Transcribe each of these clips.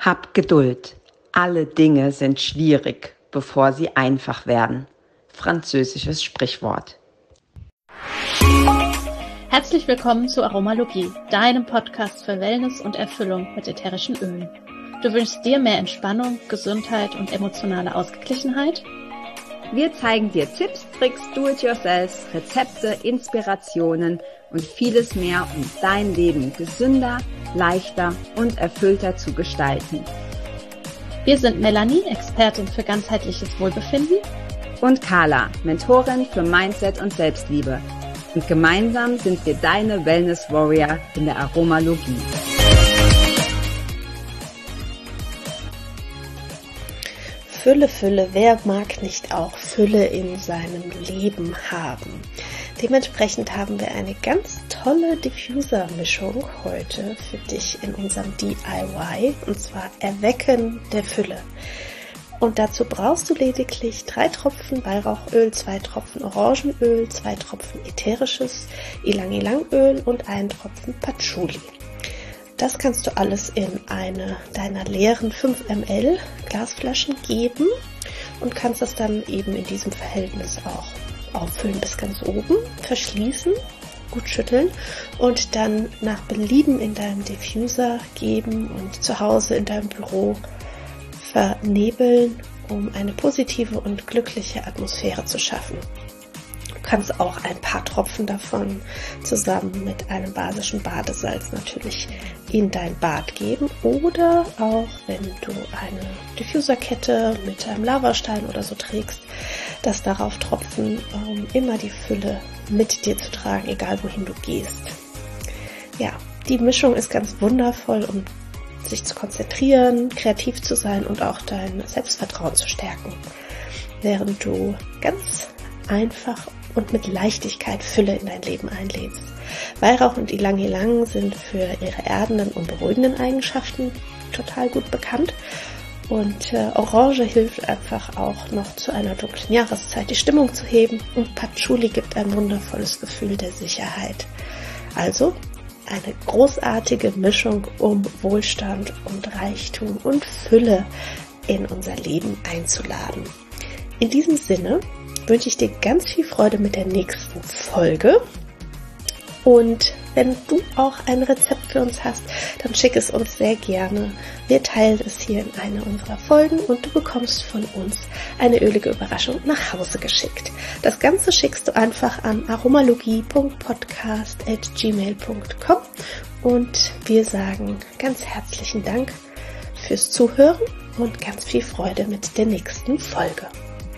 Hab Geduld. Alle Dinge sind schwierig, bevor sie einfach werden. Französisches Sprichwort. Herzlich willkommen zu Aromalogie, deinem Podcast für Wellness und Erfüllung mit ätherischen Ölen. Du wünschst dir mehr Entspannung, Gesundheit und emotionale Ausgeglichenheit? Wir zeigen dir Tipps, Tricks, Do-it-yourselfs, Rezepte, Inspirationen und vieles mehr, um dein Leben gesünder, leichter und erfüllter zu gestalten. Wir sind Melanie, Expertin für ganzheitliches Wohlbefinden, und Carla, Mentorin für Mindset und Selbstliebe. Und gemeinsam sind wir deine Wellness Warrior in der Aromalogie. Fülle, Fülle, wer mag nicht auch Fülle in seinem Leben haben? Dementsprechend haben wir eine ganz tolle Diffuser-Mischung heute für dich in unserem DIY, und zwar Erwecken der Fülle. Und dazu brauchst du lediglich 3 Tropfen Weihrauchöl, 2 Tropfen Orangenöl, 2 Tropfen ätherisches Ylang-Ylang-Öl und 1 Tropfen Patchouli. Das kannst du alles in eine deiner leeren 5 ml Glasflaschen geben und kannst das dann eben in diesem Verhältnis auch auffüllen bis ganz oben, verschließen, gut schütteln und dann nach Belieben in deinem Diffuser geben und zu Hause in deinem Büro vernebeln, um eine positive und glückliche Atmosphäre zu schaffen. Du kannst auch ein paar Tropfen davon zusammen mit einem basischen Badesalz natürlich in dein Bad geben oder auch, wenn du eine Diffuserkette mit einem Lavastein oder so trägst, das darauf tropfen, um immer die Fülle mit dir zu tragen, egal wohin du gehst. Ja, die Mischung ist ganz wundervoll, um sich zu konzentrieren, kreativ zu sein und auch dein Selbstvertrauen zu stärken, während du ganz einfach und mit Leichtigkeit Fülle in dein Leben einlädst. Weihrauch und Ylang-Ylang sind für ihre erdenden und beruhigenden Eigenschaften total gut bekannt. Und Orange hilft einfach auch noch zu einer dunklen Jahreszeit die Stimmung zu heben. Und Patchouli gibt ein wundervolles Gefühl der Sicherheit. Also eine großartige Mischung, um Wohlstand und Reichtum und Fülle in unser Leben einzuladen. In diesem Sinne wünsche ich dir ganz viel Freude mit der nächsten Folge. Und wenn du auch ein Rezept für uns hast, dann schick es uns sehr gerne. Wir teilen es hier in einer unserer Folgen und du bekommst von uns eine ölige Überraschung nach Hause geschickt. Das Ganze schickst du einfach an aromalogie.podcast@gmail.com und wir sagen ganz herzlichen Dank fürs Zuhören und ganz viel Freude mit der nächsten Folge.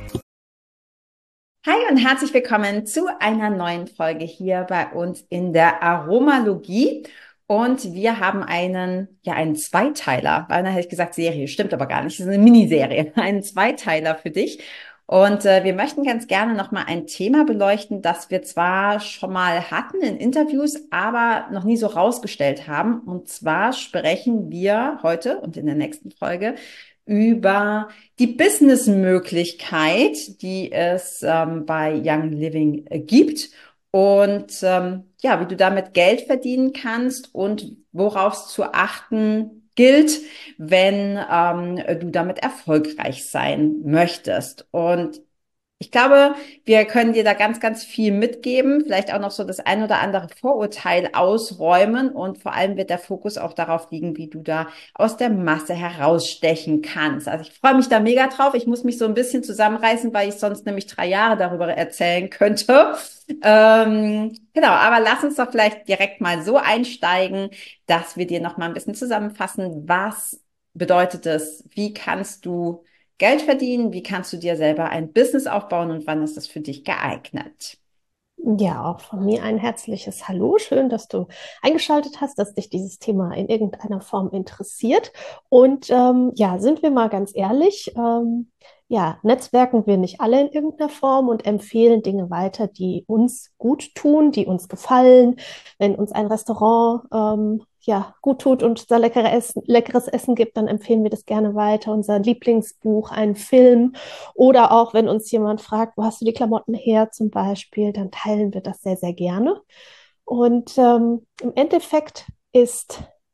Hi und herzlich willkommen zu einer neuen Folge hier bei uns in der Aromalogie. Und wir haben einen Zweiteiler, beinahe hätte ich gesagt Serie, stimmt aber gar nicht, es ist eine Miniserie, einen Zweiteiler für dich. Und wir möchten ganz gerne nochmal ein Thema beleuchten, das wir zwar schon mal hatten in Interviews, aber noch nie so rausgestellt haben. Und zwar sprechen wir heute und in der nächsten Folge über die Businessmöglichkeit, die es bei Young Living gibt und wie du damit Geld verdienen kannst und worauf es zu achten gilt, wenn du damit erfolgreich sein möchtest. Und ich glaube, wir können dir da ganz, ganz viel mitgeben, vielleicht auch noch so das ein oder andere Vorurteil ausräumen und vor allem wird der Fokus auch darauf liegen, wie du da aus der Masse herausstechen kannst. Also ich freue mich da mega drauf. Ich muss mich so ein bisschen zusammenreißen, weil ich sonst nämlich 3 Jahre darüber erzählen könnte. Genau, aber lass uns doch vielleicht direkt mal so einsteigen, dass wir dir noch mal ein bisschen zusammenfassen, was bedeutet es, wie kannst du Geld verdienen, wie kannst du dir selber ein Business aufbauen und wann ist das für dich geeignet? Ja, auch von mir ein herzliches Hallo. Schön, dass du eingeschaltet hast, dass dich dieses Thema in irgendeiner Form interessiert. Und sind wir mal ganz ehrlich, netzwerken wir nicht alle in irgendeiner Form und empfehlen Dinge weiter, die uns gut tun, die uns gefallen. Wenn uns ein Restaurant gut tut und da leckeres Essen gibt, dann empfehlen wir das gerne weiter. Unser Lieblingsbuch, einen Film oder auch, wenn uns jemand fragt, wo hast du die Klamotten her zum Beispiel, dann teilen wir das sehr, sehr gerne. Und im Endeffekt ist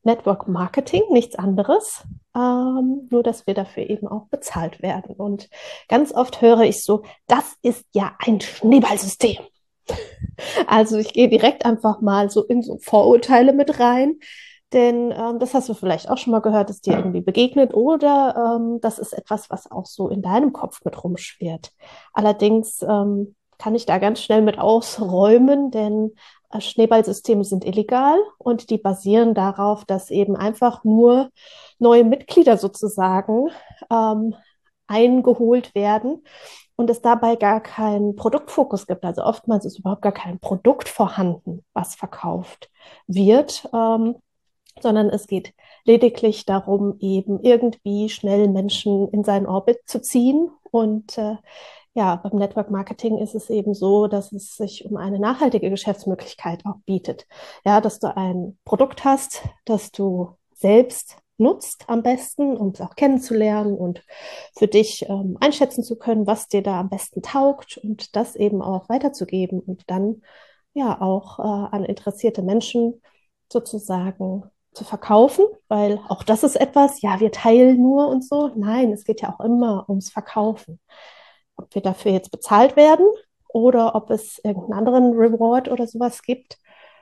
Network Marketing, nichts anderes, nur dass wir dafür eben auch bezahlt werden. Und ganz oft höre ich so, das ist ja ein Schneeballsystem. Also ich gehe direkt einfach mal so in so Vorurteile mit rein, denn das hast du vielleicht auch schon mal gehört, ist dir irgendwie begegnet oder das ist etwas, was auch so in deinem Kopf mit rumschwirrt. Allerdings kann ich da ganz schnell mit ausräumen, denn Schneeballsysteme sind illegal und die basieren darauf, dass eben einfach nur neue Mitglieder sozusagen ähm, eingeholt werden und es dabei gar keinen Produktfokus gibt. Also oftmals ist überhaupt gar kein Produkt vorhanden, was verkauft wird, sondern es geht lediglich darum, eben irgendwie schnell Menschen in seinen Orbit zu ziehen. Und ja, beim Network Marketing ist es eben so, dass es sich um eine nachhaltige Geschäftsmöglichkeit auch bietet. Ja, dass du ein Produkt hast, das du selbst nutzt am besten, um es auch kennenzulernen und für dich einschätzen zu können, was dir da am besten taugt und das eben auch weiterzugeben und dann ja auch an interessierte Menschen sozusagen zu verkaufen, weil auch das ist etwas, ja, wir teilen nur und so. Nein, es geht ja auch immer ums Verkaufen. Ob wir dafür jetzt bezahlt werden oder ob es irgendeinen anderen Reward oder sowas gibt.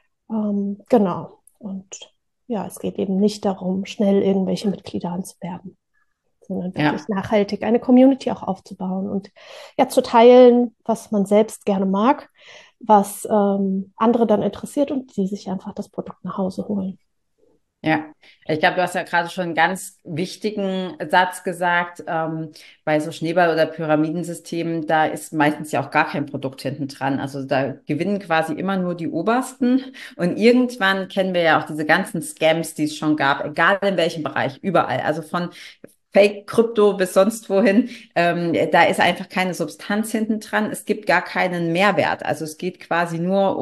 Genau. Und ja, es geht eben nicht darum, schnell irgendwelche Mitglieder anzuwerben, sondern wirklich Ja. nachhaltig eine Community auch aufzubauen und ja zu teilen, was man selbst gerne mag, was andere dann interessiert und sie sich einfach das Produkt nach Hause holen. Ja, ich glaube, du hast ja gerade schon einen ganz wichtigen Satz gesagt. Bei so Schneeball- oder Pyramidensystemen, da ist meistens ja auch gar kein Produkt hinten dran. Also da gewinnen quasi immer nur die Obersten. Und irgendwann kennen wir ja auch diese ganzen Scams, die es schon gab, egal in welchem Bereich, überall. Also von Fake-Krypto bis sonst wohin. Da ist einfach keine Substanz hinten dran. Es gibt gar keinen Mehrwert. Also es geht quasi nur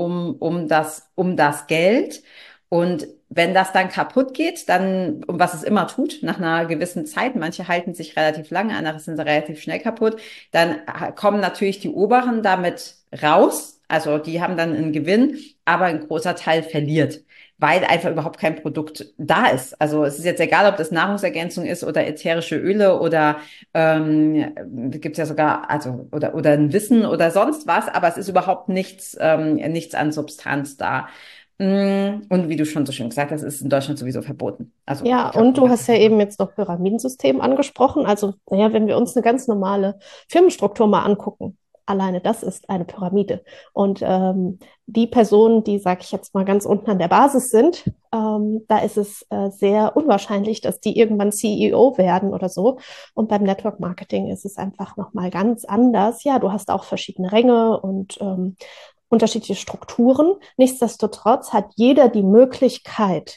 um das Geld. Und wenn das dann kaputt geht, dann, um was es immer tut, nach einer gewissen Zeit, manche halten sich relativ lange, andere sind relativ schnell kaputt, dann kommen natürlich die Oberen damit raus. Also die haben dann einen Gewinn, aber ein großer Teil verliert, weil einfach überhaupt kein Produkt da ist. Also es ist jetzt egal, ob das Nahrungsergänzung ist oder ätherische Öle oder gibt es ja sogar, also oder ein Wissen oder sonst was, aber es ist überhaupt nichts an Substanz da. Und wie du schon so schön gesagt hast, ist in Deutschland sowieso verboten. Also Ja, ich glaube, und du hast ja eben jetzt noch Pyramidensystem angesprochen. Also, naja, wenn wir uns eine ganz normale Firmenstruktur mal angucken, alleine das ist eine Pyramide. Und die Personen, die, sage ich jetzt mal, ganz unten an der Basis sind, da ist es sehr unwahrscheinlich, dass die irgendwann CEO werden oder so. Und beim Network Marketing ist es einfach nochmal ganz anders. Ja, du hast auch verschiedene Ränge und unterschiedliche Strukturen. Nichtsdestotrotz hat jeder die Möglichkeit,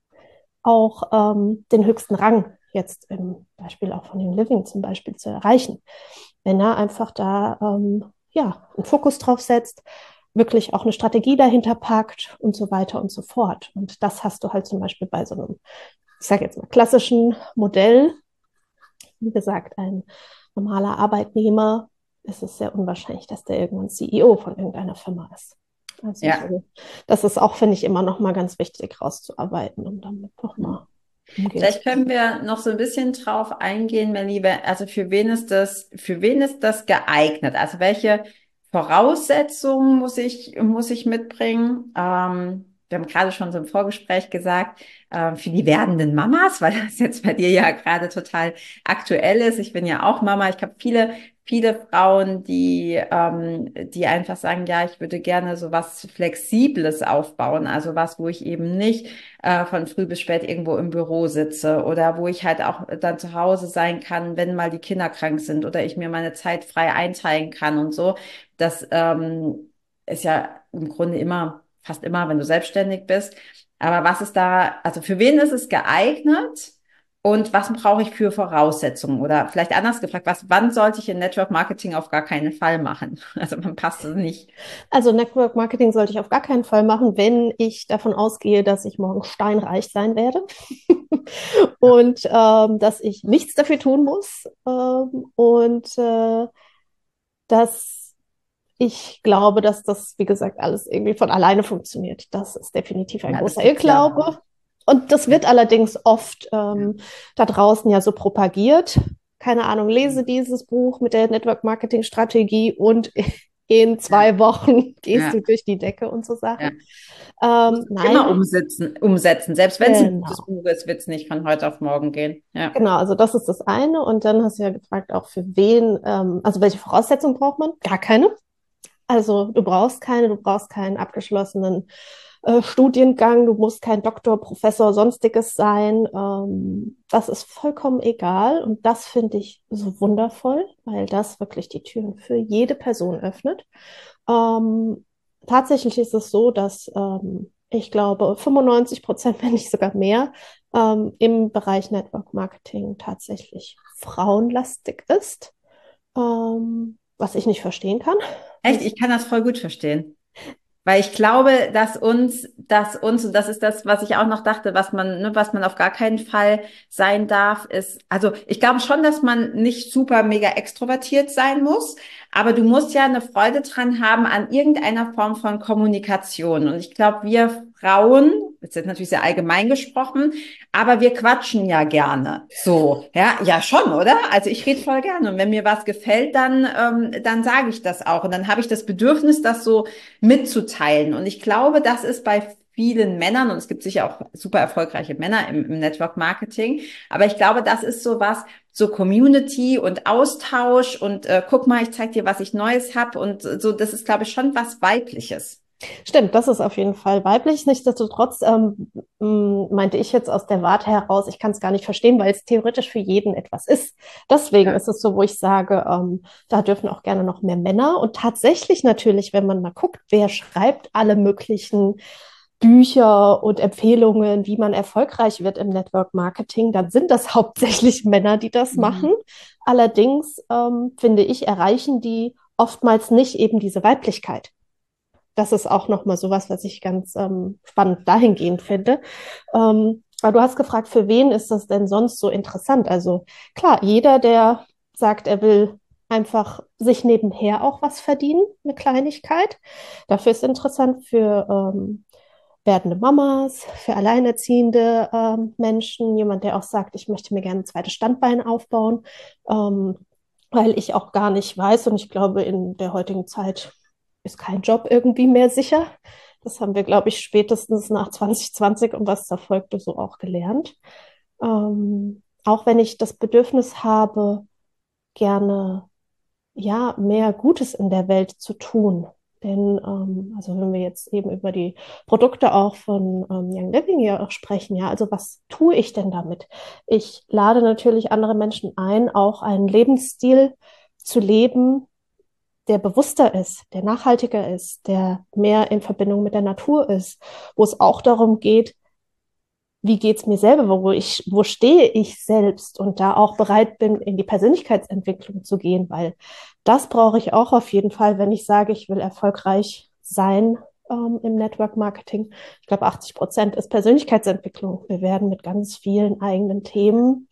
auch den höchsten Rang jetzt im Beispiel auch von Young Living zum Beispiel zu erreichen, wenn er einfach da ja, einen Fokus drauf setzt, wirklich auch eine Strategie dahinter packt und so weiter und so fort. Und das hast du halt zum Beispiel bei so einem, ich sage jetzt mal, klassischen Modell. Wie gesagt, ein normaler Arbeitnehmer, ist es sehr unwahrscheinlich, dass der irgendwann CEO von irgendeiner Firma ist. Also ja. so, das ist auch, finde ich, immer noch mal ganz wichtig rauszuarbeiten und damit noch mal umgehen zu Vielleicht können. können wir noch so ein bisschen drauf eingehen, mein Lieber. Also für wen ist das geeignet? Also welche Voraussetzungen muss ich mitbringen? Wir haben gerade schon so im Vorgespräch gesagt, für die werdenden Mamas, weil das jetzt bei dir ja gerade total aktuell ist. Ich bin ja auch Mama. Ich habe viele Frauen, die einfach sagen, ja, ich würde gerne so was Flexibles aufbauen. Also was, wo ich eben nicht von früh bis spät irgendwo im Büro sitze oder wo ich halt auch dann zu Hause sein kann, wenn mal die Kinder krank sind oder ich mir meine Zeit frei einteilen kann und so. Das ist ja im Grunde fast immer, wenn du selbstständig bist. Aber was ist da, also für wen ist es geeignet? Und was brauche ich für Voraussetzungen? Oder vielleicht anders gefragt, wann sollte ich in Network Marketing auf gar keinen Fall machen? Also man passt es nicht. Also Network Marketing sollte ich auf gar keinen Fall machen, wenn ich davon ausgehe, dass ich morgen steinreich sein werde und dass ich nichts dafür tun muss und dass ich glaube, dass das, wie gesagt, alles irgendwie von alleine funktioniert. Das ist definitiv ein Ja, das großer gibt's ja auch. Irrglaube. Und das wird allerdings oft da draußen ja so propagiert. Keine Ahnung, lese dieses Buch mit der Network-Marketing-Strategie und in Ja, 2 Wochen gehst ja, du durch die Decke und so ja. Sachen. Musst du immer Nein, umsetzen. Selbst wenn es ein gutes genau. Buch ist, wird es nicht von heute auf morgen gehen. Ja. Genau, also das ist das eine. Und dann hast du ja gefragt, auch für wen, also welche Voraussetzungen braucht man? Gar keine. Also du brauchst keinen abgeschlossenen Studiengang, du musst kein Doktor, Professor, sonstiges sein. Das ist vollkommen egal und das finde ich so wundervoll, weil das wirklich die Türen für jede Person öffnet. Ähm, Tatsächlich ist es so, dass ich glaube 95%, wenn nicht sogar mehr, im Bereich Network Marketing tatsächlich frauenlastig ist, was ich nicht verstehen kann. Echt, ich kann das voll gut verstehen. Weil ich glaube, und das ist das, was ich auch noch dachte, was man auf gar keinen Fall sein darf, ist, also ich glaube schon, dass man nicht super mega extrovertiert sein muss, aber du musst ja eine Freude dran haben an irgendeiner Form von Kommunikation. Und ich glaube, wir Frauen, das ist natürlich sehr allgemein gesprochen, aber wir quatschen ja gerne. So, ja, ja schon, oder? Also ich rede voll gerne. Und wenn mir was gefällt, dann sage ich das auch. Und dann habe ich das Bedürfnis, das so mitzuteilen. Und ich glaube, das ist bei vielen Männern, und es gibt sicher auch super erfolgreiche Männer im Network Marketing, aber ich glaube, das ist so was, so Community und Austausch und guck mal, ich zeig dir, was ich Neues hab und so, das ist, glaube ich, schon was Weibliches. Stimmt, das ist auf jeden Fall weiblich. Nichtsdestotrotz meinte ich jetzt aus der Warte heraus, ich kann es gar nicht verstehen, weil es theoretisch für jeden etwas ist. Deswegen Ja. ist es so, wo ich sage, da dürfen auch gerne noch mehr Männer. Und tatsächlich natürlich, wenn man mal guckt, wer schreibt alle möglichen Bücher und Empfehlungen, wie man erfolgreich wird im Network Marketing, dann sind das hauptsächlich Männer, die das machen. Mhm. Allerdings finde ich, erreichen die oftmals nicht eben diese Weiblichkeit. Das ist auch nochmal sowas, was ich ganz spannend dahingehend finde. Aber du hast gefragt, für wen ist das denn sonst so interessant? Also klar, jeder, der sagt, er will einfach sich nebenher auch was verdienen, eine Kleinigkeit. Dafür ist interessant für werdende Mamas, für alleinerziehende Menschen, jemand, der auch sagt, ich möchte mir gerne ein zweites Standbein aufbauen, ähm, weil ich auch gar nicht weiß und ich glaube, in der heutigen Zeit ist kein Job irgendwie mehr sicher. Das haben wir, glaube ich, spätestens nach 2020 und was da folgte so auch gelernt. Auch wenn ich das Bedürfnis habe, gerne ja mehr Gutes in der Welt zu tun. Denn also wenn wir jetzt eben über die Produkte auch von Young Living hier auch sprechen, ja, also was tue ich denn damit? Ich lade natürlich andere Menschen ein, auch einen Lebensstil zu leben, der bewusster ist, der nachhaltiger ist, der mehr in Verbindung mit der Natur ist, wo es auch darum geht, wie geht's mir selber, wo stehe ich selbst und da auch bereit bin, in die Persönlichkeitsentwicklung zu gehen, weil das brauche ich auch auf jeden Fall, wenn ich sage, ich will erfolgreich sein im Network Marketing. Ich glaube, 80% ist Persönlichkeitsentwicklung. Wir werden mit ganz vielen eigenen Themen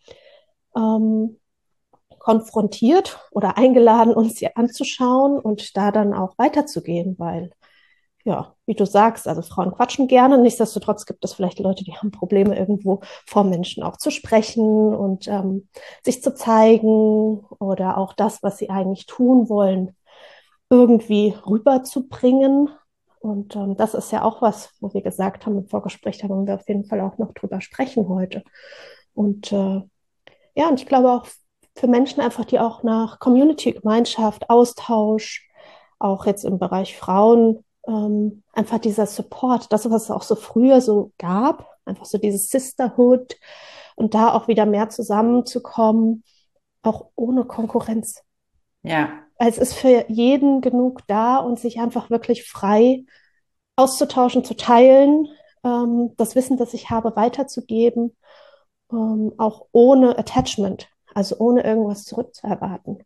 ähm, konfrontiert oder eingeladen, uns sie anzuschauen und da dann auch weiterzugehen, weil ja, wie du sagst, also Frauen quatschen gerne. Nichtsdestotrotz gibt es vielleicht Leute, die haben Probleme, irgendwo vor Menschen auch zu sprechen und sich zu zeigen oder auch das, was sie eigentlich tun wollen, irgendwie rüberzubringen. Und das ist ja auch was, wo wir gesagt haben im Vorgespräch, da wollen wir auf jeden Fall auch noch drüber sprechen heute. Und ja, und ich glaube auch für Menschen einfach, die auch nach Community, Gemeinschaft, Austausch, auch jetzt im Bereich Frauen, einfach dieser Support, das, was es auch so früher so gab, einfach so dieses Sisterhood und da auch wieder mehr zusammenzukommen, auch ohne Konkurrenz. Ja. Es ist für jeden genug da und sich einfach wirklich frei auszutauschen, zu teilen, das Wissen, das ich habe, weiterzugeben, auch ohne Attachment, also ohne irgendwas zurückzuerwarten.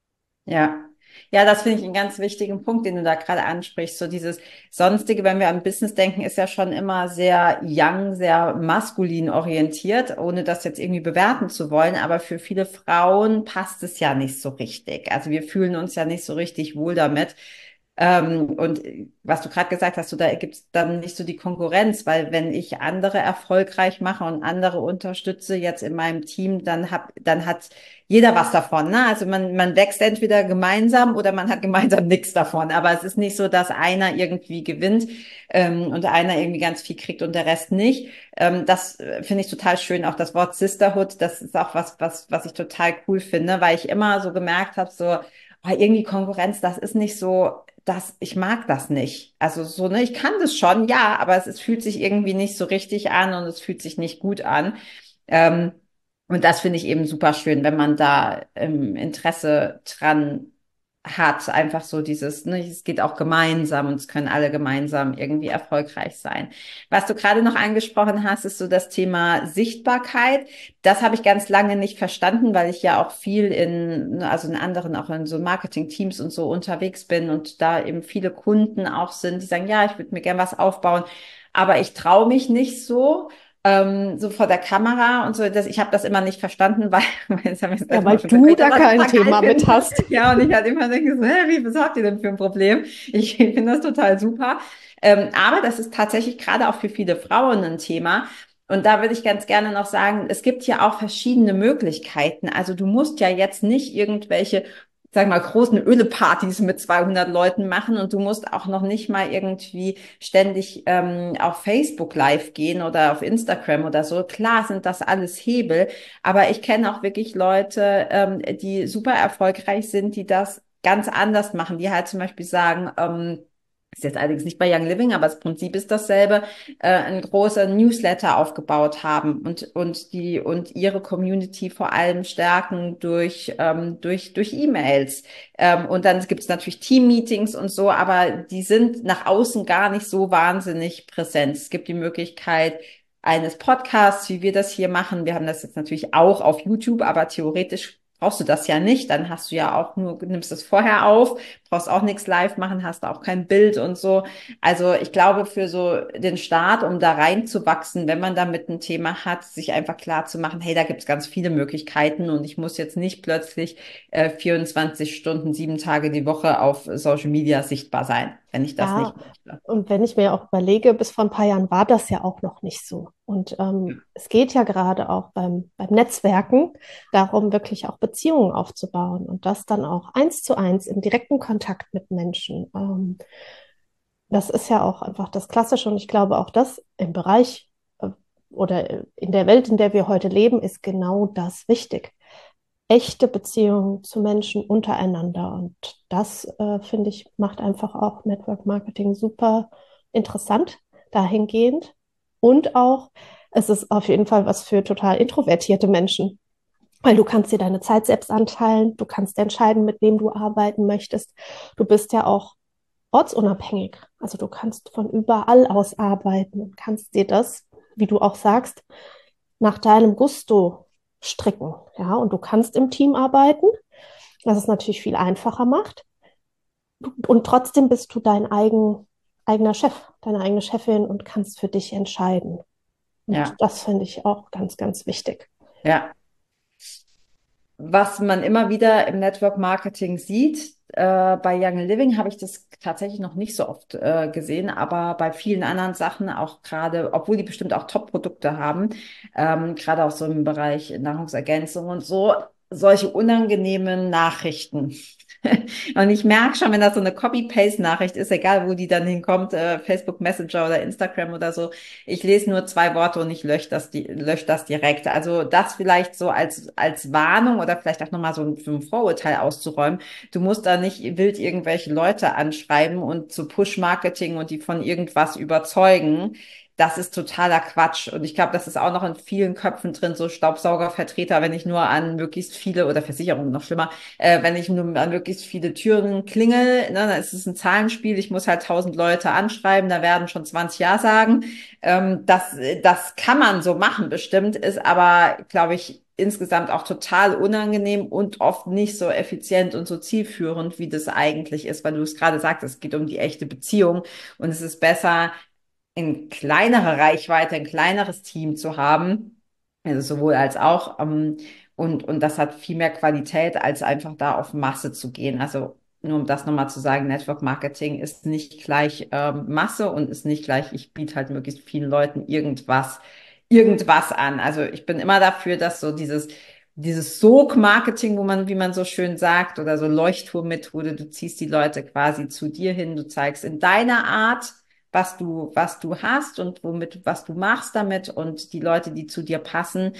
Ja. Ja, das finde ich einen ganz wichtigen Punkt, den du da gerade ansprichst. So dieses Sonstige, wenn wir an Business denken, ist ja schon immer sehr young, sehr maskulin orientiert, ohne das jetzt irgendwie bewerten zu wollen. Aber für viele Frauen passt es ja nicht so richtig. Also wir fühlen uns ja nicht so richtig wohl damit, Und was du gerade gesagt hast, da gibt es dann nicht so die Konkurrenz, weil wenn ich andere erfolgreich mache und andere unterstütze jetzt in meinem Team, dann hat jeder was davon. Ne? Also man wächst entweder gemeinsam oder man hat gemeinsam nichts davon. Aber es ist nicht so, dass einer irgendwie gewinnt und einer irgendwie ganz viel kriegt und der Rest nicht. Das finde ich total schön. Auch das Wort Sisterhood, das ist auch was ich total cool finde, weil ich immer so gemerkt habe, so irgendwie Konkurrenz, das ist nicht so, ich mag das nicht. Also so, ne, ich kann das schon, ja, aber es fühlt sich irgendwie nicht so richtig an und es fühlt sich nicht gut an. Ähm, und das finde ich eben super schön, wenn man da Interesse dran hat, einfach so dieses, ne, es geht auch gemeinsam und es können alle gemeinsam irgendwie erfolgreich sein. Was du gerade noch angesprochen hast, ist so das Thema Sichtbarkeit. Das habe ich ganz lange nicht verstanden, weil ich ja auch viel also in anderen, auch in so Marketing-Teams und so unterwegs bin und da eben viele Kunden auch sind, die sagen, ja, ich würde mir gern was aufbauen, aber ich traue mich nicht so vor der Kamera und so. Ich habe das immer nicht verstanden, weil, das haben wir Ja, weil du da kein Thema mit hast. Ja, und ich halt immer denke so, hä, was habt ihr denn für ein Problem? Ich finde das total super. Aber das ist tatsächlich gerade auch für viele Frauen ein Thema. Und da würde ich ganz gerne noch sagen, es gibt ja auch verschiedene Möglichkeiten. Also du musst ja jetzt nicht irgendwelche, sag mal, großen Ölepartys mit 200 Leuten machen und du musst auch noch nicht mal irgendwie ständig auf Facebook live gehen oder auf Instagram oder so. Klar sind das alles Hebel, aber ich kenne auch wirklich Leute, die super erfolgreich sind, die das ganz anders machen, die halt zum Beispiel sagen, ist jetzt allerdings nicht bei Young Living, aber das Prinzip ist dasselbe, ein großer Newsletter aufgebaut haben und ihre Community vor allem stärken durch E-Mails. Und dann gibt es natürlich Team-Meetings und so, aber die sind nach außen gar nicht so wahnsinnig präsent. Es gibt die Möglichkeit eines Podcasts, wie wir das hier machen. Wir haben das jetzt natürlich auch auf YouTube, aber theoretisch brauchst du das ja nicht. Dann hast du ja auch nur, nimmst es vorher auf, brauchst auch nichts live machen, hast auch kein Bild und so. Also ich glaube, für so den Start, um da reinzuwachsen, wenn man damit ein Thema hat, sich einfach klar zu machen, hey, da gibt's ganz viele Möglichkeiten und ich muss jetzt nicht plötzlich 24 Stunden, 7 Tage die Woche auf Social Media sichtbar sein, wenn ich das Ja, nicht möchte. und wenn ich mir auch überlege, bis vor ein paar Jahren war das ja auch noch nicht so. Und es geht ja gerade auch beim Netzwerken darum, wirklich auch Beziehungen aufzubauen und das dann auch 1:1 im direkten Kontakt mit Menschen. Das ist ja auch einfach das Klassische und ich glaube auch das im Bereich oder in der Welt, in der wir heute leben, ist genau das wichtig. Echte Beziehungen zu Menschen untereinander. Und das, finde ich, macht einfach auch Network Marketing super interessant dahingehend. Und auch, es ist auf jeden Fall was für total introvertierte Menschen, weil du kannst dir deine Zeit selbst anteilen, du kannst entscheiden, mit wem du arbeiten möchtest. Du bist ja auch ortsunabhängig. Also du kannst von überall aus arbeiten und kannst dir das, wie du auch sagst, nach deinem Gusto stricken. Ja, und du kannst im Team arbeiten, was es natürlich viel einfacher macht. Und trotzdem bist du eigener Chef, deine eigene Chefin und kannst für dich entscheiden. Und Ja, das finde ich auch ganz, ganz wichtig. ja. Was man immer wieder im Network Marketing sieht, bei Young Living habe ich das tatsächlich noch nicht so oft gesehen, aber bei vielen anderen Sachen auch gerade, obwohl die bestimmt auch Top-Produkte haben, gerade auch so im Bereich Nahrungsergänzung und so, solche unangenehmen Nachrichten. Und ich merke schon, wenn das so eine Copy-Paste-Nachricht ist, egal wo die dann hinkommt, Facebook Messenger oder Instagram oder so, ich lese nur 2 Worte und ich lösche das direkt. Also das vielleicht so als Warnung oder vielleicht auch nochmal so ein Vorurteil auszuräumen. Du musst da nicht wild irgendwelche Leute anschreiben und zu Push-Marketing und die von irgendwas überzeugen. Das ist totaler Quatsch. Und ich glaube, das ist auch noch in vielen Köpfen drin, so Staubsaugervertreter, wenn ich nur an möglichst viele oder Versicherungen noch schlimmer, wenn ich nur an möglichst viele Türen klingel, ne, dann ist es ein Zahlenspiel. Ich muss halt 1000 Leute anschreiben, da werden schon 20 Ja sagen. Das kann man so machen, bestimmt, ist aber, glaube ich, insgesamt auch total unangenehm und oft nicht so effizient und so zielführend, wie das eigentlich ist, weil du es gerade sagst, es geht um die echte Beziehung und es ist besser, in kleinere Reichweite, ein kleineres Team zu haben, also sowohl als auch, und das hat viel mehr Qualität, als einfach da auf Masse zu gehen. Also nur um das nochmal zu sagen, Network Marketing ist nicht gleich Masse und ist nicht gleich, ich biete halt möglichst vielen Leuten irgendwas an. Also ich bin immer dafür, dass so dieses Sog-Marketing, wie man so schön sagt, oder so Leuchtturmmethode, du ziehst die Leute quasi zu dir hin, du zeigst in deiner Art, was du hast und was du machst damit, und die Leute, die zu dir passen,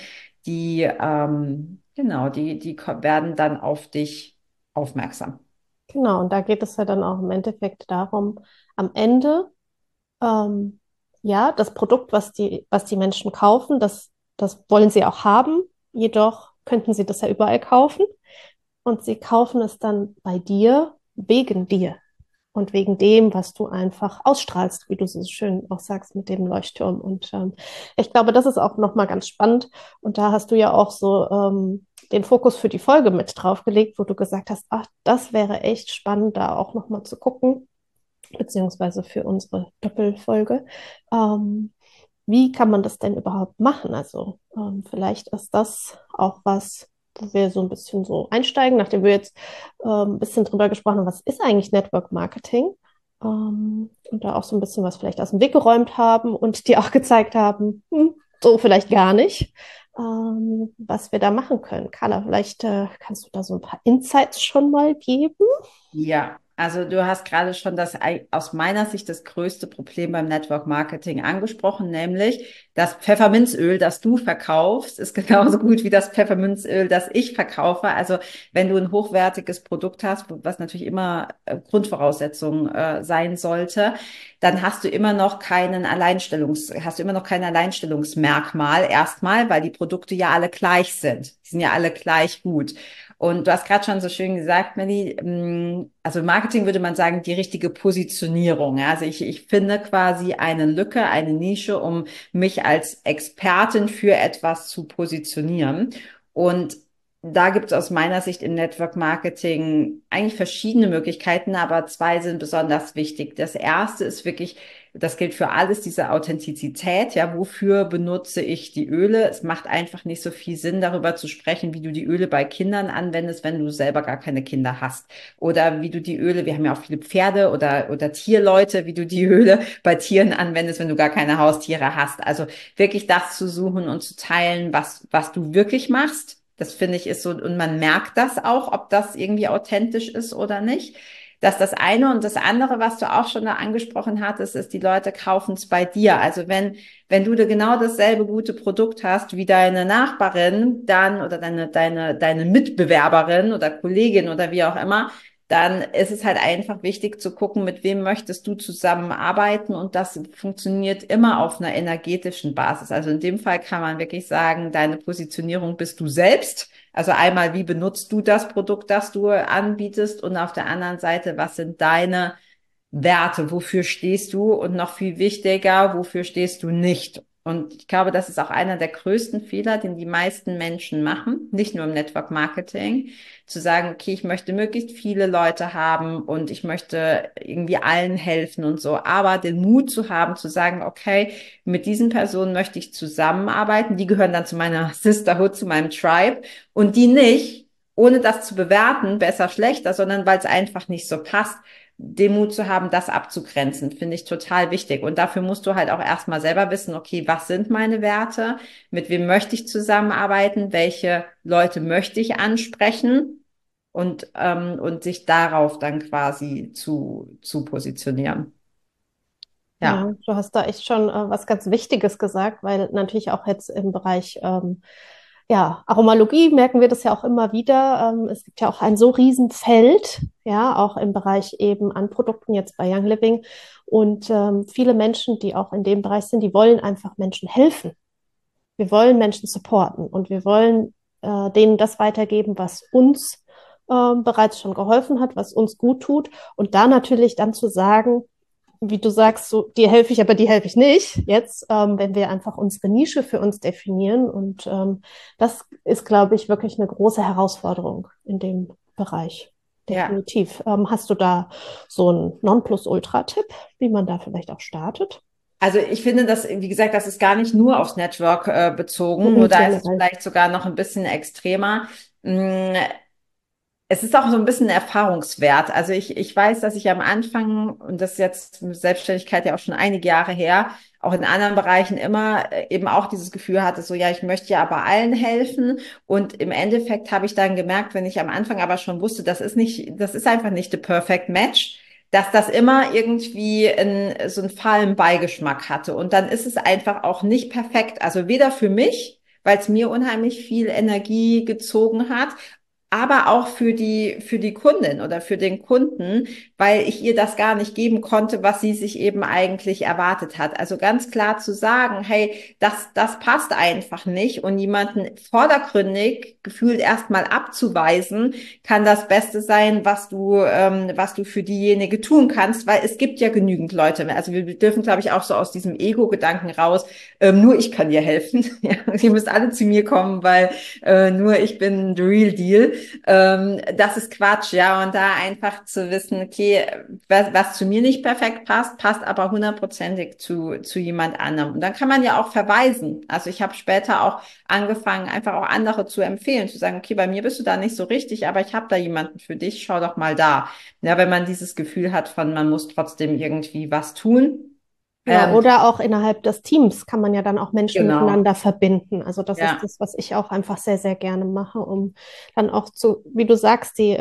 die werden dann auf dich aufmerksam. Genau, und da geht es ja dann auch im Endeffekt darum, am Ende, ähm, ja, das Produkt, was die Menschen kaufen, das wollen sie auch haben. Jedoch könnten sie das ja überall kaufen. Und sie kaufen es dann bei dir wegen dir und wegen dem, was du einfach ausstrahlst, wie du so schön auch sagst mit dem Leuchtturm. Und ich glaube, das ist auch nochmal ganz spannend. Und da hast du ja auch so den Fokus für die Folge mit draufgelegt, wo du gesagt hast, ach, das wäre echt spannend, da auch nochmal zu gucken, beziehungsweise für unsere Doppelfolge. Wie kann man das denn überhaupt machen? Also vielleicht ist das auch was, wo wir so ein bisschen so einsteigen, nachdem wir jetzt ein bisschen drüber gesprochen haben, was ist eigentlich Network Marketing? Und da auch so ein bisschen was vielleicht aus dem Weg geräumt haben und dir auch gezeigt haben, so vielleicht gar nicht, was wir da machen können. Carla, vielleicht kannst du da so ein paar Insights schon mal geben? Ja, also du hast gerade schon aus meiner Sicht das größte Problem beim Network Marketing angesprochen, nämlich das Pfefferminzöl, das du verkaufst, ist genauso gut wie das Pfefferminzöl, das ich verkaufe. Also wenn du ein hochwertiges Produkt hast, was natürlich immer Grundvoraussetzung sein sollte, dann hast du immer noch kein Alleinstellungsmerkmal erstmal, weil die Produkte ja alle gleich sind. Die sind ja alle gleich gut. Und du hast gerade schon so schön gesagt, Melly, also im Marketing würde man sagen, die richtige Positionierung. Ja? Also ich finde quasi eine Lücke, eine Nische, um mich als Expertin für etwas zu positionieren. Und da gibt es aus meiner Sicht im Network Marketing eigentlich verschiedene Möglichkeiten, aber zwei sind besonders wichtig. Das erste ist wirklich, das gilt für alles, diese Authentizität. Ja, wofür benutze ich die Öle? Es macht einfach nicht so viel Sinn, darüber zu sprechen, wie du die Öle bei Kindern anwendest, wenn du selber gar keine Kinder hast. Oder wie du die Öle, wir haben ja auch viele Pferde oder Tierleute, wie du die Öle bei Tieren anwendest, wenn du gar keine Haustiere hast. Also wirklich das zu suchen und zu teilen, was du wirklich machst. Das finde ich ist so, und man merkt das auch, ob das irgendwie authentisch ist oder nicht. Das ist das eine. Und das andere, was du auch schon da angesprochen hattest, ist, die Leute kaufen es bei dir. Also wenn du da genau dasselbe gute Produkt hast wie deine Nachbarin, dann, oder deine Mitbewerberin oder Kollegin oder wie auch immer, dann ist es halt einfach wichtig zu gucken, mit wem möchtest du zusammenarbeiten, und das funktioniert immer auf einer energetischen Basis. Also in dem Fall kann man wirklich sagen, deine Positionierung bist du selbst. Also einmal, wie benutzt du das Produkt, das du anbietest, und auf der anderen Seite, was sind deine Werte, wofür stehst du, und noch viel wichtiger, wofür stehst du nicht. Und ich glaube, das ist auch einer der größten Fehler, den die meisten Menschen machen, nicht nur im Network Marketing, zu sagen, okay, ich möchte möglichst viele Leute haben und ich möchte irgendwie allen helfen und so, aber den Mut zu haben, zu sagen, okay, mit diesen Personen möchte ich zusammenarbeiten, die gehören dann zu meiner Sisterhood, zu meinem Tribe, und die nicht, ohne das zu bewerten, besser, schlechter, sondern weil es einfach nicht so passt, den Mut zu haben, das abzugrenzen, finde ich total wichtig. Und dafür musst du halt auch erstmal selber wissen, okay, was sind meine Werte? Mit wem möchte ich zusammenarbeiten? Welche Leute möchte ich ansprechen? Und sich darauf dann quasi zu positionieren. Ja, Ja. du hast da echt schon was ganz Wichtiges gesagt, weil natürlich auch jetzt im Bereich ja, Aromalogie merken wir das ja auch immer wieder. Es gibt ja auch ein so Riesenfeld, ja, auch im Bereich eben an Produkten jetzt bei Young Living. Und viele Menschen, die auch in dem Bereich sind, die wollen einfach Menschen helfen. Wir wollen Menschen supporten und wir wollen denen das weitergeben, was uns bereits schon geholfen hat, was uns gut tut. Und da natürlich dann zu sagen, wie du sagst, so, dir helfe ich, aber die helfe ich nicht jetzt, wenn wir einfach unsere Nische für uns definieren. Und das ist, glaube ich, wirklich eine große Herausforderung in dem Bereich. Ja. Definitiv. Hast du da so einen Nonplusultra-Tipp, wie man da vielleicht auch startet? Also ich finde das, wie gesagt, das ist gar nicht nur aufs Network bezogen, nur Mhm, da ist es generell. vielleicht sogar noch ein bisschen extremer. Mm, Es ist auch so ein bisschen ein Erfahrungswert. Also ich weiß, dass ich am Anfang, und das ist jetzt mit Selbstständigkeit ja auch schon einige Jahre her, auch in anderen Bereichen immer eben auch dieses Gefühl hatte, so ja, ich möchte ja aber allen helfen. Und im Endeffekt habe ich dann gemerkt, wenn ich am Anfang aber schon wusste, das ist einfach nicht the perfect match, dass das immer irgendwie so einen fahlen Beigeschmack hatte. Und dann ist es einfach auch nicht perfekt. Also weder für mich, weil es mir unheimlich viel Energie gezogen hat, aber auch für die Kundin oder für den Kunden, weil ich ihr das gar nicht geben konnte, was sie sich eben eigentlich erwartet hat. Also ganz klar zu sagen, hey, das passt einfach nicht und jemanden vordergründig gefühlt erstmal abzuweisen, kann das Beste sein, was du für diejenige tun kannst, weil es gibt ja genügend Leute. Also wir dürfen, glaube ich, auch so aus diesem Ego-Gedanken raus, nur ich kann dir helfen. Ja, ihr müsst alle zu mir kommen, weil nur ich bin the real deal. Das ist Quatsch, ja. Und da einfach zu wissen, okay, was zu mir nicht perfekt passt, passt aber hundertprozentig zu jemand anderem. Und dann kann man ja auch verweisen. Also ich habe später auch angefangen, einfach auch andere zu empfehlen, zu sagen, okay, bei mir bist du da nicht so richtig, aber ich habe da jemanden für dich, schau doch mal da. Ja, wenn man dieses Gefühl hat von, man muss trotzdem irgendwie was tun. Ja, oder auch innerhalb des Teams kann man ja dann auch Menschen Genau. miteinander verbinden. Also das ist Ja, das, was ich auch einfach sehr, sehr gerne mache, um dann auch zu, wie du sagst, die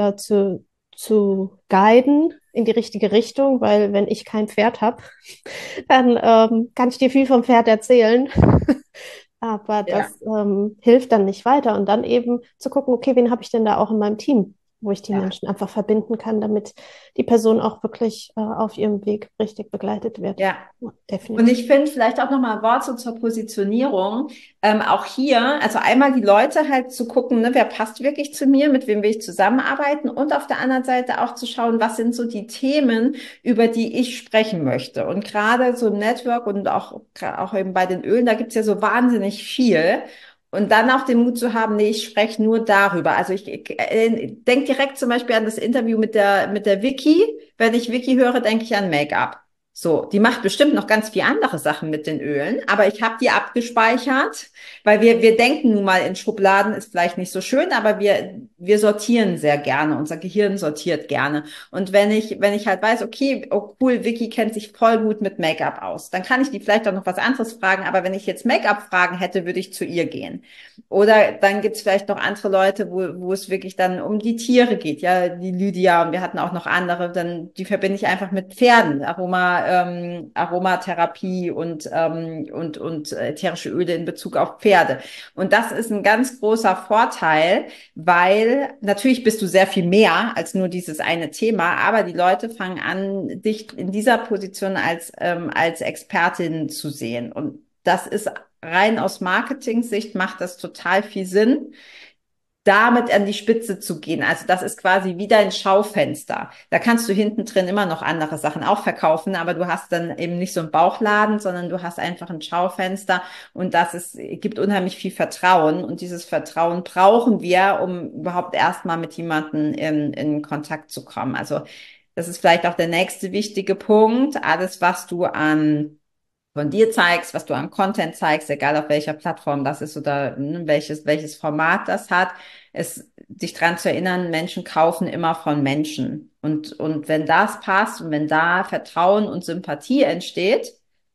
zu guiden in die richtige Richtung, weil wenn ich kein Pferd habe, dann kann ich dir viel vom Pferd erzählen, aber ja. das hilft dann nicht weiter. Und dann eben zu gucken, okay, wen habe ich denn da auch in meinem Team, wo ich die Ja. Menschen einfach verbinden kann, damit die Person auch wirklich auf ihrem Weg richtig begleitet wird. Ja. Ja, Und definitiv. ich finde vielleicht auch nochmal ein Wort so zur Positionierung. Auch hier, also einmal die Leute halt zu gucken, ne, wer passt wirklich zu mir, mit wem will ich zusammenarbeiten und auf der anderen Seite auch zu schauen, was sind so die Themen, über die ich sprechen möchte. Und gerade so im Network und auch eben bei den Ölen, da gibt's ja so wahnsinnig viel. Und dann auch den Mut zu haben, nee, ich spreche nur darüber. Also ich denke direkt zum Beispiel an das Interview mit der Vicky. Wenn ich Vicky höre, denke ich an Make-up. So, die macht bestimmt noch ganz viel andere Sachen mit den Ölen, aber ich habe die abgespeichert, weil wir denken nun mal in Schubladen, ist vielleicht nicht so schön, aber wir sortieren sehr gerne, unser Gehirn sortiert gerne. Und wenn ich halt weiß, okay, oh cool, Vicky kennt sich voll gut mit Make-up aus, dann kann ich die vielleicht auch noch was anderes fragen, aber wenn ich jetzt Make-up-Fragen hätte, würde ich zu ihr gehen. Oder dann gibt's vielleicht noch andere Leute, wo es wirklich dann um die Tiere geht, ja, die Lydia und wir hatten auch noch andere, dann die verbinde ich einfach mit Pferden, Aromatherapie und ätherische Öle in Bezug auf Pferde. Und das ist ein ganz großer Vorteil, weil natürlich bist du sehr viel mehr als nur dieses eine Thema, aber die Leute fangen an, dich in dieser Position als Expertin zu sehen. Und das ist rein aus Marketing-Sicht macht das total viel Sinn, damit an die Spitze zu gehen. Also das ist quasi wie dein Schaufenster. Da kannst du hinten drin immer noch andere Sachen auch verkaufen, aber du hast dann eben nicht so einen Bauchladen, sondern du hast einfach ein Schaufenster und gibt unheimlich viel Vertrauen und dieses Vertrauen brauchen wir, um überhaupt erstmal mit jemandem in Kontakt zu kommen. Also das ist vielleicht auch der nächste wichtige Punkt. Alles, was du von dir zeigst, was du an Content zeigst, egal auf welcher Plattform das ist oder welches Format das hat, dich dran zu erinnern, Menschen kaufen immer von Menschen. Und wenn das passt und wenn da Vertrauen und Sympathie entsteht,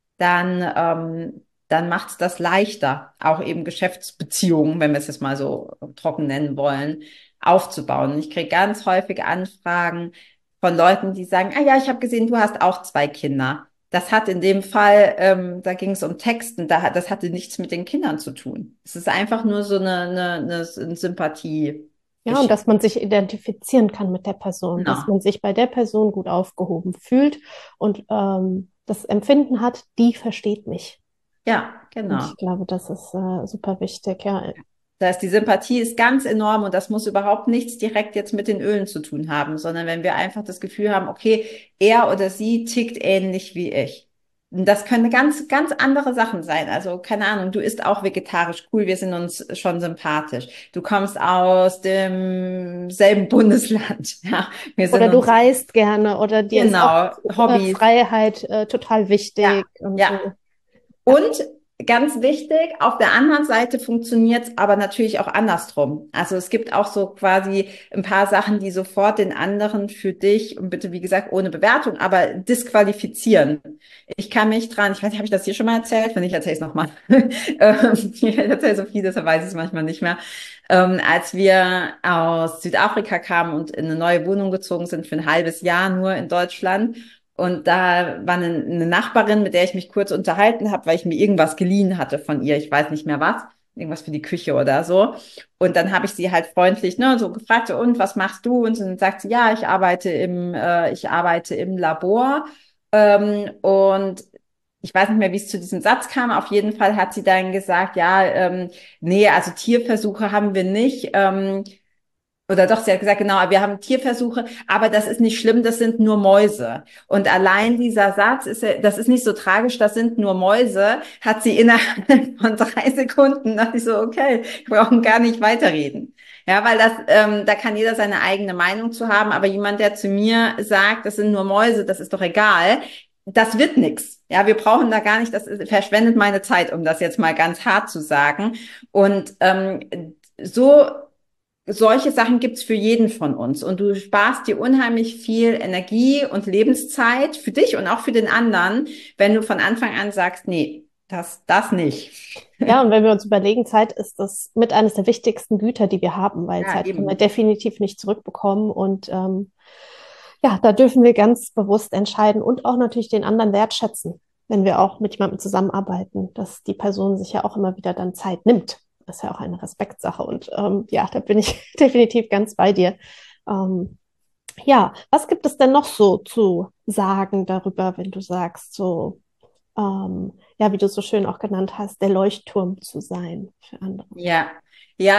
dann macht es das leichter, auch eben Geschäftsbeziehungen, wenn wir es jetzt mal so trocken nennen wollen, aufzubauen. Und ich kriege ganz häufig Anfragen von Leuten, die sagen, ah ja, ich habe gesehen, du hast auch zwei Kinder. Das hat in dem Fall, da ging es um Texten, das hatte nichts mit den Kindern zu tun. Es ist einfach nur so eine Sympathie. Ja, und dass man sich identifizieren kann mit der Person, dass Genau. man sich bei der Person gut aufgehoben fühlt und das Empfinden hat, die versteht mich. Ja, Und genau. ich glaube, das ist super wichtig. Ja, Das heißt, die Sympathie ist ganz enorm und das muss überhaupt nichts direkt jetzt mit den Ölen zu tun haben, sondern wenn wir einfach das Gefühl haben, okay, er oder sie tickt ähnlich wie ich. Und das können ganz andere Sachen sein. Also, keine Ahnung, du isst auch vegetarisch. Cool, wir sind uns schon sympathisch. Du kommst aus dem selben Bundesland. Ja, wir sind oder du uns, reist gerne oder dir ist auch genau, Hobbys. Freiheit total Ja, wichtig und ja. so. Ja, Und ganz wichtig. Auf der anderen Seite funktioniert es aber natürlich auch andersrum. Also es gibt auch so quasi ein paar Sachen, die sofort den anderen für dich, und bitte, wie gesagt, ohne Bewertung, aber disqualifizieren. Ich kann mich dran, ich weiß nicht, habe ich das hier schon mal erzählt? Wenn nicht, erzähle ich es nochmal. Ich erzähle so viel, deshalb weiß ich es manchmal nicht mehr. Als wir aus Südafrika kamen und in eine neue Wohnung gezogen sind für ein halbes Jahr nur in Deutschland. Und da war eine Nachbarin, mit der ich mich kurz unterhalten habe, weil ich mir irgendwas geliehen hatte von ihr. Ich weiß nicht mehr was. Irgendwas für die Küche oder so. Und dann habe ich sie halt freundlich, ne, so gefragt, so, und was machst du? Und dann sagt sie, ja, ich arbeite im Labor. Und ich weiß nicht mehr, wie es zu diesem Satz kam. Auf jeden Fall hat sie dann gesagt, ja, nee, also Tierversuche haben wir nicht. Oder doch, sie hat gesagt, genau, wir haben Tierversuche, aber das ist nicht schlimm, das sind nur Mäuse. Und allein dieser Satz das ist nicht so tragisch, das sind nur Mäuse, hat sie innerhalb von 3 Sekunden, dachte ich so, okay, wir brauchen gar nicht weiterreden. Ja, weil da kann jeder seine eigene Meinung zu haben, aber jemand, der zu mir sagt, das sind nur Mäuse, das ist doch egal, das wird nix. Ja, wir brauchen da gar nicht, das verschwendet meine Zeit, um das jetzt mal ganz hart zu sagen. Und so solche Sachen gibt's für jeden von uns und du sparst dir unheimlich viel Energie und Lebenszeit für dich und auch für den anderen, wenn du von Anfang an sagst, nee, das nicht. Ja, und wenn wir uns überlegen, Zeit ist das mit eines der wichtigsten Güter, die wir haben, weil Ja, Zeit können wir eben. definitiv nicht zurückbekommen. Und ja, da dürfen wir ganz bewusst entscheiden und auch natürlich den anderen wertschätzen, wenn wir auch mit jemandem zusammenarbeiten, dass die Person sich ja auch immer wieder dann Zeit nimmt. Das ist ja auch eine Respektsache. Und ja, da bin ich definitiv ganz bei dir. Ähm, ja, was gibt es denn noch so zu sagen darüber, wenn du sagst, so, ja, wie du so schön auch genannt hast, der Leuchtturm zu sein für andere? Ja, ja,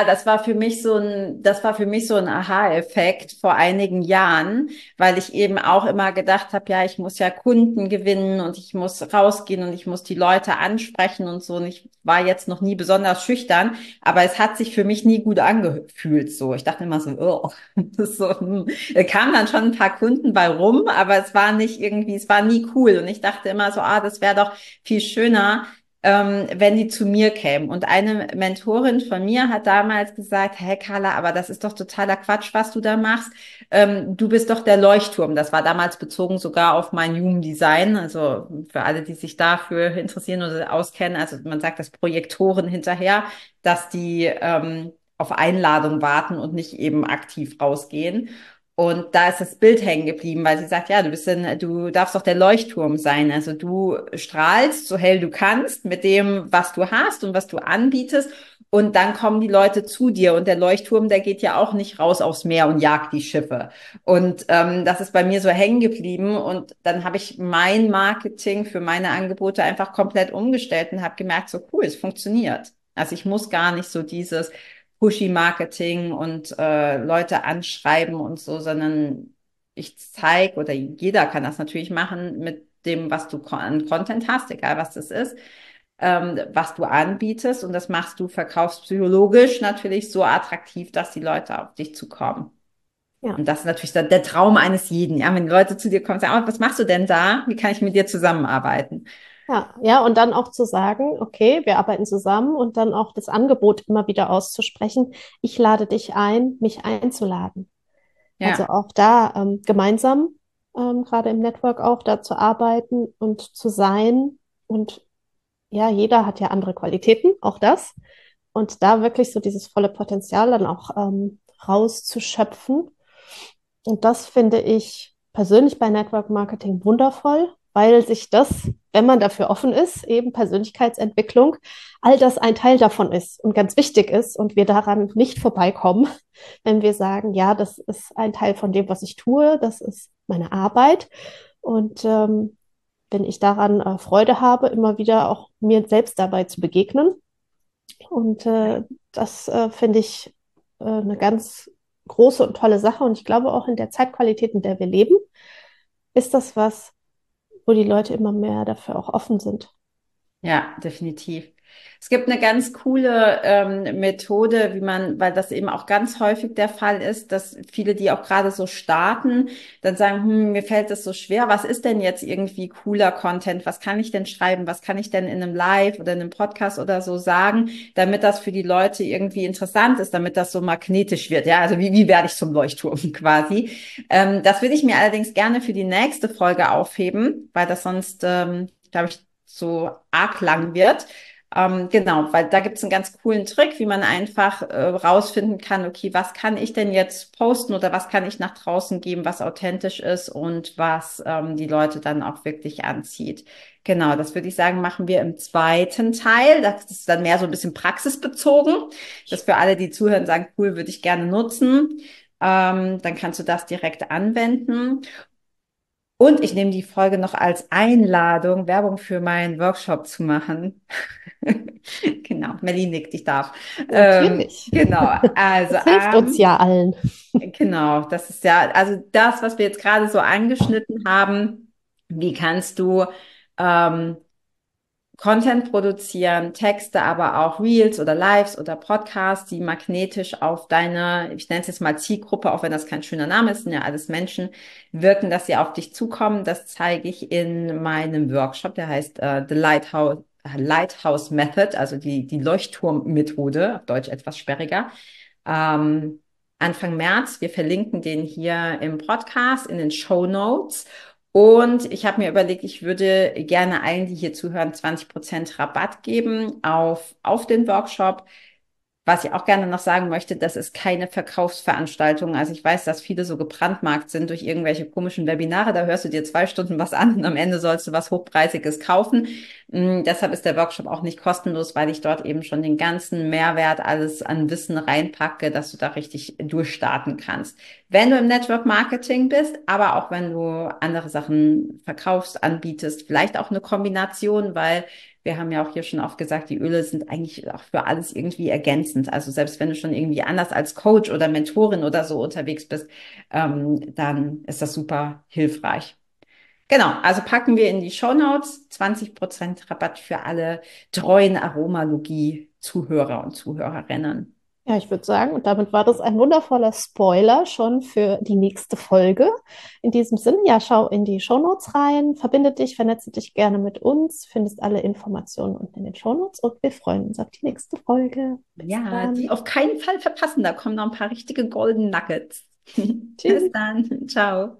das war für mich so ein Aha-Effekt vor einigen Jahren, weil ich eben auch immer gedacht habe, ja, ich muss ja Kunden gewinnen und ich muss rausgehen und ich muss die Leute ansprechen und so. Und ich war jetzt noch nie besonders schüchtern, aber es hat sich für mich nie gut angefühlt so. Ich dachte immer so, oh, das ist so, Da kamen dann schon ein paar Kunden bei rum, aber es war nicht irgendwie, es war nie cool. Und ich dachte immer so, das wäre doch viel schöner, wenn die zu mir kämen. Und eine Mentorin von mir hat damals gesagt, hey Carla, aber das ist doch totaler Quatsch, was du da machst. Du bist doch der Leuchtturm. Das war damals bezogen sogar auf mein Human Design. Also für alle, die sich dafür interessieren oder auskennen. Also man sagt das Projektoren hinterher, dass die auf Einladung warten und nicht eben aktiv rausgehen. Und da ist das Bild hängen geblieben, weil sie sagt, ja, du darfst doch der Leuchtturm sein. Also du strahlst so hell du kannst mit dem, was du hast und was du anbietest. Und dann kommen die Leute zu dir. Und der Leuchtturm, der geht ja auch nicht raus aufs Meer und jagt die Schiffe. Und das ist bei mir so hängen geblieben. Und dann habe ich mein Marketing für meine Angebote einfach komplett umgestellt und habe gemerkt, so cool, es funktioniert. Also ich muss gar nicht so dieses Pushy-Marketing und Leute anschreiben und so, sondern ich zeige, oder jeder kann das natürlich machen mit dem, was du an Content hast, egal was das ist, was du anbietest und das machst du verkaufspsychologisch natürlich so attraktiv, dass die Leute auf dich zukommen. Ja. Und das ist natürlich der Traum eines jeden. Ja, wenn die Leute zu dir kommen und sagen, was machst du denn da? Wie kann ich mit dir zusammenarbeiten? Ja, ja, und dann auch zu sagen, okay, wir arbeiten zusammen und dann auch das Angebot immer wieder auszusprechen. Ich lade dich ein, mich einzuladen. Also Ja, auch da gemeinsam, gerade im Network auch, da zu arbeiten und zu sein. Und ja, jeder hat ja andere Qualitäten, auch das. Und da wirklich so dieses volle Potenzial dann auch rauszuschöpfen. Und das finde ich persönlich bei Network Marketing wundervoll, weil sich das, wenn man dafür offen ist, eben Persönlichkeitsentwicklung, all das ein Teil davon ist und ganz wichtig ist und wir daran nicht vorbeikommen, wenn wir sagen, ja, das ist ein Teil von dem, was ich tue, das ist meine Arbeit. Und wenn ich daran Freude habe, immer wieder auch mir selbst dabei zu begegnen. Und das finde ich eine ganz große und tolle Sache. Und ich glaube auch in der Zeitqualität, in der wir leben, ist das was, wo die Leute immer mehr dafür auch offen sind. ja, definitiv. Es gibt eine ganz coole Methode, weil das eben auch ganz häufig der Fall ist, dass viele, die auch gerade so starten, dann sagen, mir fällt das so schwer, was ist denn jetzt irgendwie cooler Content, was kann ich denn schreiben, was kann ich denn in einem Live oder in einem Podcast oder so sagen, damit das für die Leute irgendwie interessant ist, damit das so magnetisch wird, ja, also wie werde ich zum Leuchtturm quasi. Das würde ich mir allerdings gerne für die nächste Folge aufheben, weil das sonst, glaube ich, so arg lang wird. Genau, weil da gibt es einen ganz coolen Trick, wie man einfach rausfinden kann, okay, was kann ich denn jetzt posten oder was kann ich nach draußen geben, was authentisch ist und was die Leute dann auch wirklich anzieht. Genau, das würde ich sagen, machen wir im zweiten Teil. Das ist dann mehr so ein bisschen praxisbezogen, dass für alle, die zuhören, sagen, cool, würde ich gerne nutzen. Dann kannst du das direkt anwenden. Und ich nehme die Folge noch als Einladung, Werbung für meinen Workshop zu machen. Genau, Melli nickt, ich darf. Natürlich. Genau, also das hilft uns ja allen. Genau, das ist ja, also das, was wir jetzt gerade so angeschnitten haben, wie kannst du Content produzieren, Texte, aber auch Reels oder Lives oder Podcasts, die magnetisch auf deine, ich nenne es jetzt mal Zielgruppe, auch wenn das kein schöner Name ist, sind ja alles Menschen, wirken, dass sie auf dich zukommen. Das zeige ich in meinem Workshop, der heißt The Lighthouse Method, also die Leuchtturm-Methode, auf Deutsch etwas sperriger. Anfang März, wir verlinken den hier im Podcast, in den Shownotes. Und ich habe mir überlegt, ich würde gerne allen, die hier zuhören, 20% Rabatt geben auf den Workshop. Was ich auch gerne noch sagen möchte, das ist keine Verkaufsveranstaltung. Also ich weiß, dass viele so gebrandmarkt sind durch irgendwelche komischen Webinare. Da hörst du dir 2 Stunden was an und am Ende sollst du was Hochpreisiges kaufen. Deshalb ist der Workshop auch nicht kostenlos, weil ich dort eben schon den ganzen Mehrwert, alles an Wissen reinpacke, dass du da richtig durchstarten kannst. Wenn du im Network Marketing bist, aber auch wenn du andere Sachen verkaufst, anbietest, vielleicht auch eine Kombination, weil wir haben ja auch hier schon oft gesagt, die Öle sind eigentlich auch für alles irgendwie ergänzend. Also selbst wenn du schon irgendwie anders als Coach oder Mentorin oder so unterwegs bist, dann ist das super hilfreich. Genau, also packen wir in die Shownotes 20% Rabatt für alle treuen Aromalogie-Zuhörer und Zuhörerinnen. Ja, ich würde sagen, und damit war das ein wundervoller Spoiler schon für die nächste Folge. In diesem Sinne, ja, schau in die Shownotes rein, verbinde dich, vernetze dich gerne mit uns, findest alle Informationen unten in den Shownotes und wir freuen uns auf die nächste Folge. Bis dann. Die auf keinen Fall verpassen, da kommen noch ein paar richtige Golden Nuggets. Tschüss. Bis dann, ciao.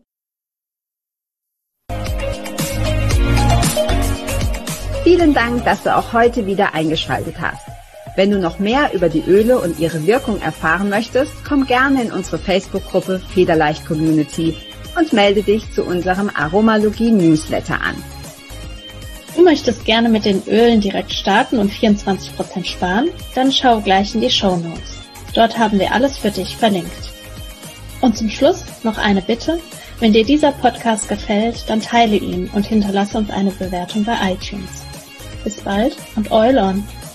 Vielen Dank, dass du auch heute wieder eingeschaltet hast. Wenn du noch mehr über die Öle und ihre Wirkung erfahren möchtest, komm gerne in unsere Facebook-Gruppe Federleicht Community und melde dich zu unserem Aromalogie-Newsletter an. Du möchtest gerne mit den Ölen direkt starten und 24% sparen? Dann schau gleich in die Shownotes. Dort haben wir alles für dich verlinkt. Und zum Schluss noch eine Bitte. Wenn dir dieser Podcast gefällt, dann teile ihn und hinterlasse uns eine Bewertung bei iTunes. Bis bald und Oil on!